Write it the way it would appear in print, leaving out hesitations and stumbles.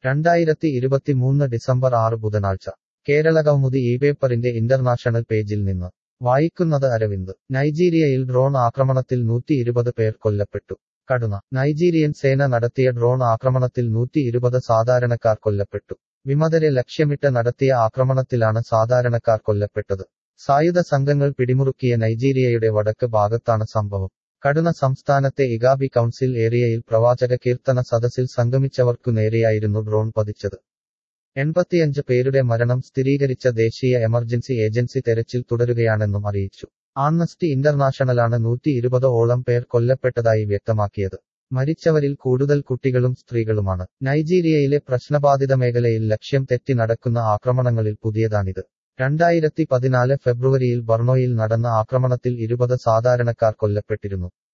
2023 December 6 ബുധനാഴ്ച Keralakaumudi ഇപേപ്പറിന്റെ international പേജിൽ നിന്ന് വായിക്കുന്നത് അരവിന്ദ്. നൈജീരിയയിൽ ഡ്രോൺ ആക്രമണത്തിൽ 120 പേർ കൊല്ലപ്പെട്ടു. കടുന. നൈജീരിയൻ സേന നടത്തിയ ഡ്രോൺ ആക്രമണത്തിൽ 120 സാധാരണക്കാർ കൊല്ലപ്പെട്ടു. വിമതരെ ലക്ഷ്യമിട്ട് നടത്തിയ ആക്രമണത്തിലാണ് സാധാരണക്കാർ കൊല്ലപ്പെട്ടത്. സായുധ സംഘങ്ങൾ പിടിമുറുക്കിയ നൈജീരിയയുടെ വടക്ക് ഭാഗത്താണ് സംഭവം. കടുന സംസ്ഥാനത്തെ ഇഗാബി കൗൺസിൽ ഏരിയയിൽ പ്രവാചക കീർത്തന സദസ്സിൽ സംഗമിച്ചവർക്കു നേരെയായിരുന്നു ഡ്രോൺ പതിച്ചത്. 85 പേരുടെ മരണം സ്ഥിരീകരിച്ച ദേശീയ എമർജൻസി ഏജൻസി തെരച്ചിൽ തുടരുകയാണെന്നും അറിയിച്ചു. ആംനസ്റ്റി ഇന്റർനാഷണലാണ് 120ഓളം പേർ കൊല്ലപ്പെട്ടതായി വ്യക്തമാക്കിയത്. മരിച്ചവരിൽ കൂടുതൽ കുട്ടികളും സ്ത്രീകളുമാണ്. നൈജീരിയയിലെ പ്രശ്നബാധിത മേഖലയിൽ ലക്ഷ്യം തെറ്റി നടക്കുന്ന ആക്രമണങ്ങളിൽ പുതിയതാണിത്. 2014 ഫെബ്രുവരിയിൽ ബർണോയിൽ നടന്ന ആക്രമണത്തിൽ 20 സാധാരണക്കാർ കൊല്ലപ്പെട്ടിരുന്നു.